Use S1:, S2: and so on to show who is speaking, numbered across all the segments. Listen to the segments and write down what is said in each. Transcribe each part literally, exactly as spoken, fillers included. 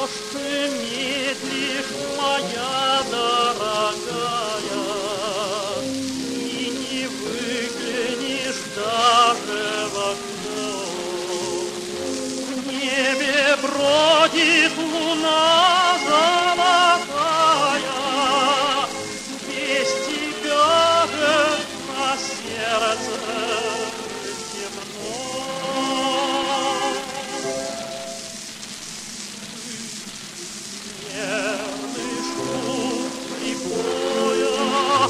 S1: Бродит луна золотая, без тебя же на сердце темно. Нервный шум прибоя,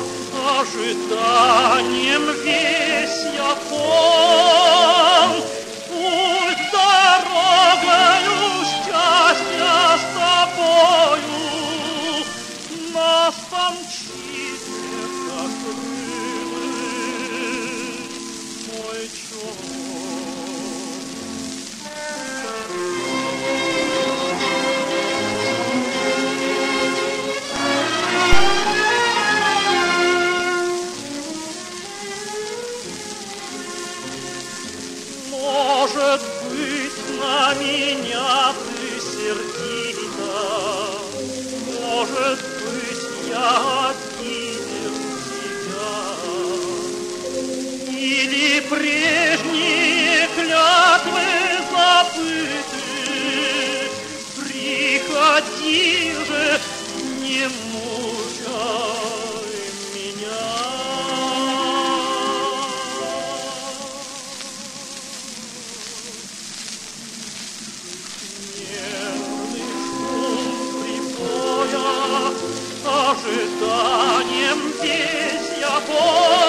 S1: ожиданием весь я полн. Путь дорогою счастья с тобою нас помчите, как крылы, мой Может быть, на меня ты сердита, может быть, я обидел тебя, или прежние клятвы забыты. Приходи же, не мучай меня. Ожиданием весь я полн.